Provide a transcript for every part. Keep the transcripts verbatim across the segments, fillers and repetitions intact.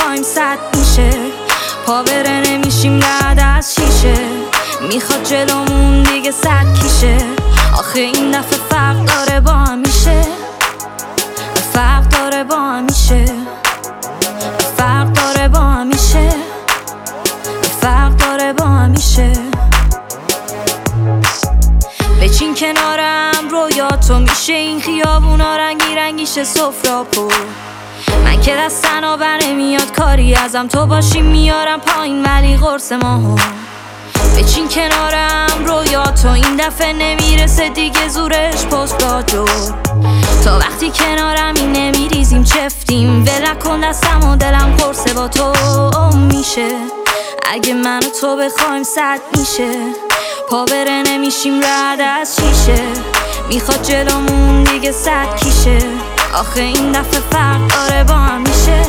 بخوایم صد میشه. پا بره نمیشیم رد از شیشه. میخواد جلومون دیگه صد کیشه. آخه این دفعه فرق داره با همیشه. فرق داره با همیشه. فرق داره با همیشه. فرق داره با همیشه. بچین کنارم رویا تو میشه. این خیابونا رنگی رنگیشه سفرا پر. من که دستن بر نمیاد کاری ازم تو باشی میارم پایین ولی قرص ماها. بچین کنارم رویا تو این دفعه نمیرسه دیگه زورش پست را جور. تا وقتی کنارمی نمیریزیم چفتیم. ول کن دستم و دلم قرصه با تو میشه. اگه من و تو بخوایم صد میشه. پا بره نمیشیم رد از شیشه. میخواد جلومون دیگه صد کیشه. آخه این دفعه فرق داره با همیشه.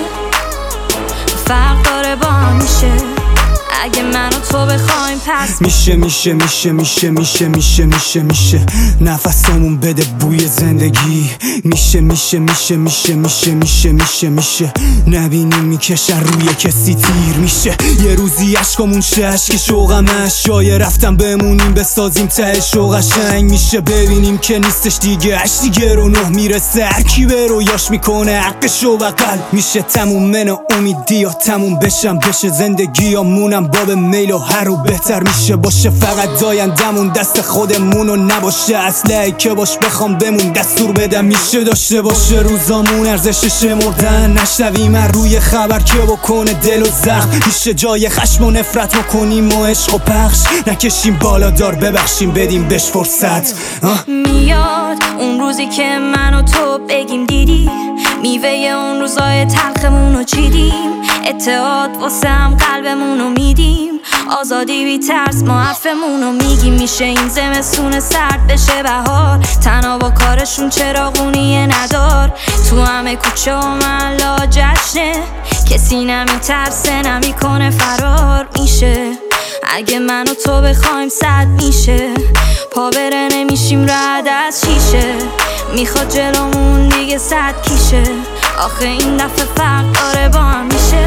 فرق داره با همیشه. اگه من و تو بخوایم پس میشه میشه میشه میشه میشه میشه میشه میشه نفسمون بده بوی زندگی. میشه میشه میشه میشه میشه میشه میشه میشه نبینیم میکشن روی کسی تیر. میشه یه روزی عشقمون شه عشق شوقمش. جای رفتم بمونیم بسازیم تهش و قشنگ. میشه ببینیم که نیستش دیگه عشق دیگه رو نه میرسه. هر کی به رویاش میکنه حقش و بغل. میشه تموم من امیدی ها تموم بشم بشه زندگی ها مونم باب میل و هر رو بهتر میشه باشه. فقط دایندمون دست خودمون و نباشه اسلحه‌ای که باش بخوام بمون دستور بدم. میشه داشته باشه روزامون ارزشش مردن. نشنویم من روی خبر که بکنه دل و زخم. میشه جای خشم و نفرت بکنیم و عشق و پخش نکشیم بالا دار ببخشیم بدیم بهش فرصت. میاد اون روزی که من و تو بگیم دیدی میوه اون روزای تلخمون رو چیدیم. اتحاد واسه هم قلبمون رو میدیم. آزادی بی ترس ما حرفمون رو میگیم. میشه این زمستون سرد بشه بهار. تنها با کارشون چراغونیه ندار. تو همه کوچه و محلا جشنه. کسی نمیترسه نمیکنه فرار. میشه اگه من و تو بخوایم صد میشه. پا بره نمیشیم رد از شیشه. میخواد جلومون دیگه صد کیشه. آخه این دفعه فرق داره با همیشه.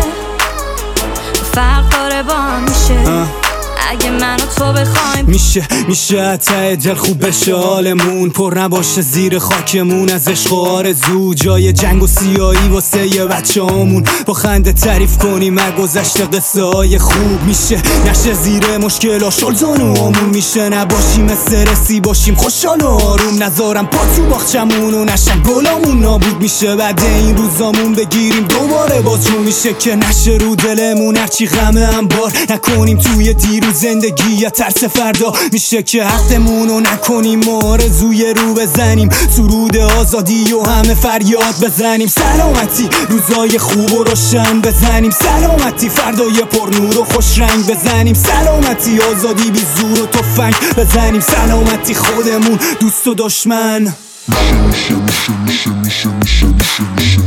فرق داره با همیشه. اگه من و تو بخوایم میشه میشه ته دل خوب بشه حالمون. پر نباشه زیر خاکمون از عشق و آرزو. جای جنگ و سیاهی واسه یه بچه همون. با خنده تعریف کنیم از گذشته قصه های خوب. میشه نشه زیر مشکل شلزان و همون. میشه نباشیم استرسی باشیم خوشحال و آروم. نذارم پا تو باغچمون و نشن گلامون نابود. میشه بعد این روزامون بگیریم دوباره باز رو. میشه که نشه رو دلمون هرچی غمه هم بار نکنیم توی دیروز زندگی یا ترس فردا. میشه که حقمونو نکنیم و آرزوی رو بزنیم. سرود آزادی و همه فریاد بزنیم. سلامتی روزای خوب و روشن بزنیم. سلامتی فردای پر نور و خوش رنگ بزنیم. سلامتی آزادی بی زور و تفنگ بزنیم. سلامتی خودمون دوست و دشمن. میشه میشه میشه میشه میشه میشه میشه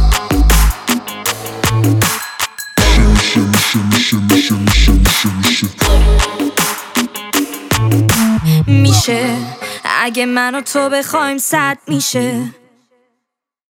میشه میشه میشه میشه میشه میشه اگه من و تو بخوایم صد میشه.